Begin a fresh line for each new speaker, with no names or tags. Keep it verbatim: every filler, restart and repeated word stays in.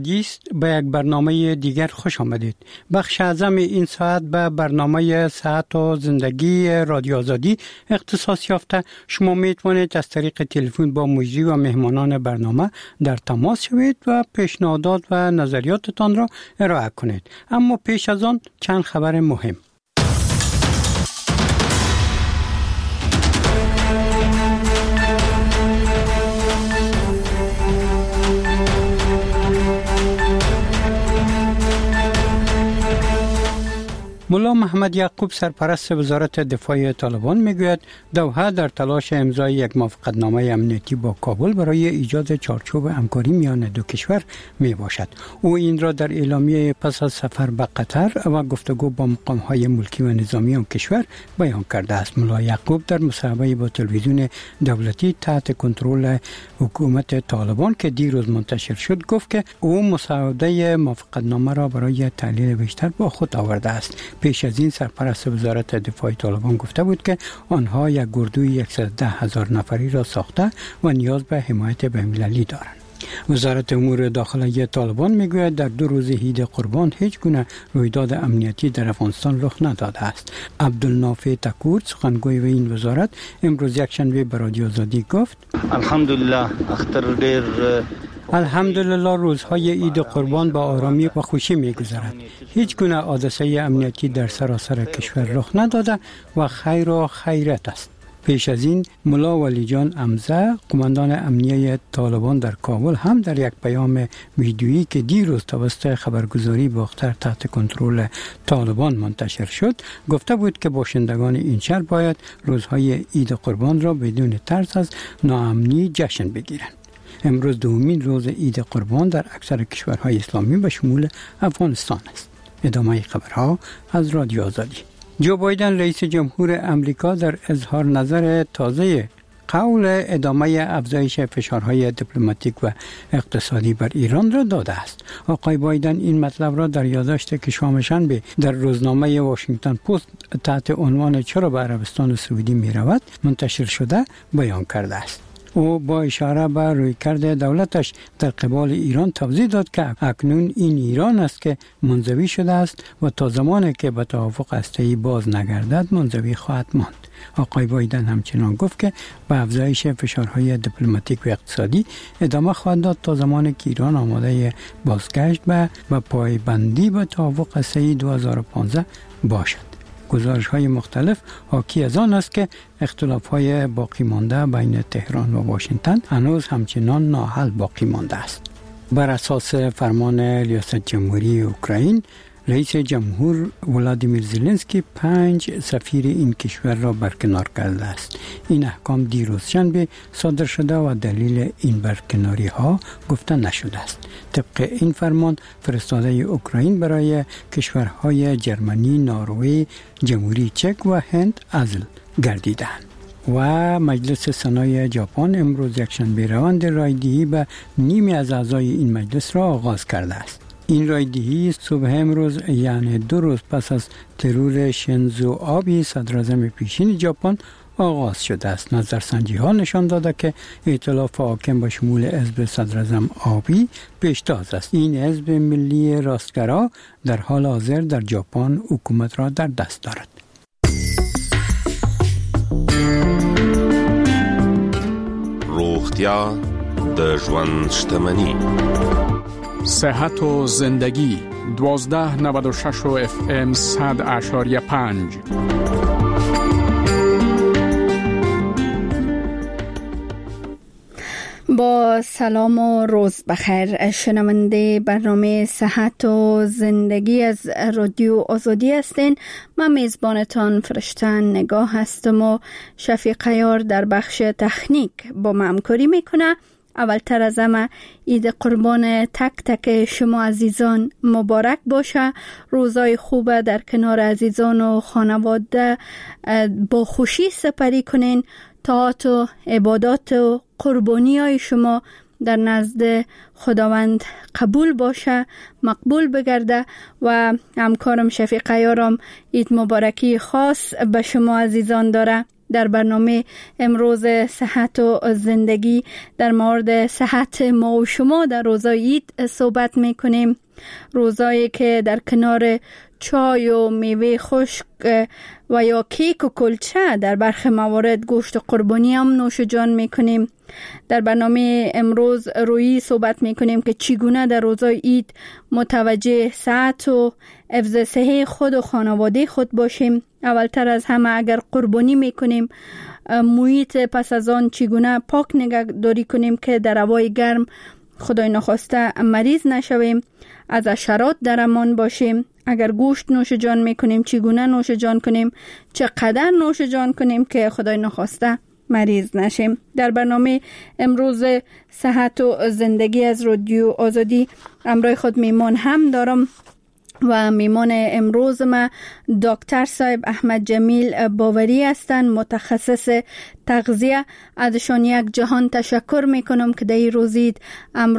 دیست به یک برنامه دیگر خوش آمدید. بخش اعظم این ساعت به برنامه صحت و زندگی رادیو آزادی اختصاص یافته. شما میتوانید از طریق تلفن با مجری و مهمانان برنامه در تماس شوید و پیشنهادات و نظریاتتان را ارائه کنید. اما پیش از آن چند خبر مهم. ملا محمد یعقوب سرپرست وزارت دفاع طالبان میگوید دوحه در تلاش امضای یک موافقتنامه امنیتی با کابل برای ایجاد چارچوب همکاری میان دو کشور می باشد. او این را در اعلامیه پس از سفر به قطر و گفتگو با مقام‌های ملکی و نظامی آن کشور بیان کرده است. ملا یعقوب در مصاحبه با تلویزیون دولتی تحت کنترل حکومت طالبان که دیروز منتشر شد گفت که او مسوده موافقتنامه را برای تحلیل بیشتر با خود آورده است. پیش از این سرپرست وزارت دفاع طالبان گفته بود که آنها یک گردوی صد و ده هزار نفری را ساخته و نیاز به حمایت بین‌المللی دارند. وزارت امور داخلی طالبان میگوید در دو روز عید قربان هیچ گونه رویداد امنیتی در افغانستان رخ نداده است. عبدالنافع تکور سخنگوی این وزارت امروز یکشنبه به رادیو آزادی گفت
الحمدلله اختر دیر
الحمدلله روزهای عید قربان با آرامی و خوشی می‌گذرد. هیچ گونه حادثه امنیتی در سراسر کشور رخ نداده و خیر و خیرت است. پیش از این ملا ولی جان امزه قماندان امنیه طالبان در کابل هم در یک پیام ویدیویی که دیروز توسط خبرگزاری باختر تحت کنترل طالبان منتشر شد گفته بود که باشندگان این شهر باید روزهای عید قربان را بدون ترس از ناامنی جشن بگیرند. امروز دومین روز عید قربان در اکثر کشورهای اسلامی به شمول افغانستان است. ادامه خبرها از رادیو آزادی. جو بایدن رئیس جمهور امریکا در اظهار نظر تازه قول ادامه افزایش فشارهای دیپلماتیک و اقتصادی بر ایران را داده است. آقای بایدن این مطلب را در یادداشت که شنبه در روزنامه واشنگتن پست تحت عنوان چرا به عربستان سعودی می رود منتشر شده بیان کرده است. او با اشاره به رویکرد دولتش در قبال ایران توضیح داد که اکنون این ایران است که منزوی شده است و تا زمانی که به توافق هسته‌ای باز نگردد منزوی خواهد ماند. آقای بایدن همچنان گفت که به افزایش فشارهای دیپلماتیک و اقتصادی ادامه خواهد داد تا زمانی که ایران آماده بازگشت به و پایبندی به توافق هسته‌ای دو هزار و پانزده باشد. گزارش‌های مختلف حاکی از آن است که اختلاف‌های باقی مانده بین تهران و واشنگتن هنوز همچنان ناحل باقی مانده است. بر اساس فرمان ریاست جمهوری اوکراین، رئیس جمهور ولادیمیر زلنسکی پنج سفیر این کشور را برکنار کرده است. این احکام دیروز شنبه صادر شده و دلیل این برکناری ها گفته نشده است. طبق این فرمان فرستاده اوکراین برای کشورهای جرمنی، نروژ، جمهوری چک و هند عزل گردیدند. و مجلس سنای ژاپن امروز یکشنبه روند رایدهی به نیمی از اعضای این مجلس را آغاز کرده است. این رایدهی صبح امروز یعنی دو روز پس از ترور شینزو آبی صدراعظم پیشین ژاپن آغاز شده است. نظرسنجی ها نشان داده که ائتلاف حاکم به شمول حزب صدراعظم آبی پیشتاز است. این حزب ملی راستگرا در حال حاضر در ژاپن حکومت را در دست دارد.
روغتیا د ژوند شتمنی.
صحت و زندگی دوازده نود و شش و اف ام صد اشاریه پنج.
با سلام و روز بخیر شنونده برنامه صحت و زندگی از رادیو آزادی هستین. من میزبانتان فرشتن نگاه هستم و شفیق عیار در بخش تکنیک با من همکاری میکنه. اولتر از همه عید قربان تک تک شما عزیزان مبارک باشه. روزای خوب در کنار عزیزان و خانواده با خوشی سپری کنین. طاعت و عبادات و قربانی های شما در نزد خداوند قبول باشه، مقبول بگرده. و همکارم شفیق عیارم عید مبارکی خاص به شما عزیزان داره. در برنامه امروز صحت و زندگی در مورد صحت ما و شما در روزای عید صحبت میکنیم. روزایی که در کنار چای و میوه خشک و یا کیک و کلچه در برخی موارد گوشت قربانی هم نوش جان میکنیم. در برنامه امروز روی صحبت میکنیم که چگونه در روزای عید متوجه صحت و حفظ صحت خود و خانواده خود باشیم. اولتر از همه اگر قربانی میکنیم محیط پس از آن چگونه پاک نگهداری کنیم که در هوای گرم خدای نخواسته مریض نشویم، از حشرات در امان باشیم. اگر گوشت نوش جان میکنیم چگونه نوش جان کنیم، چقدر نوش جان کنیم که خدای نخواسته مریض نشیم. در برنامه امروز صحت و زندگی از رادیو آزادی همراه خود میمان هم دارم و میمان امروز ما دکتر صاحب احمد جمیل باوری هستند، متخصص تغذیه. ازشان یک جهان تشکر میکنم که در این روز عید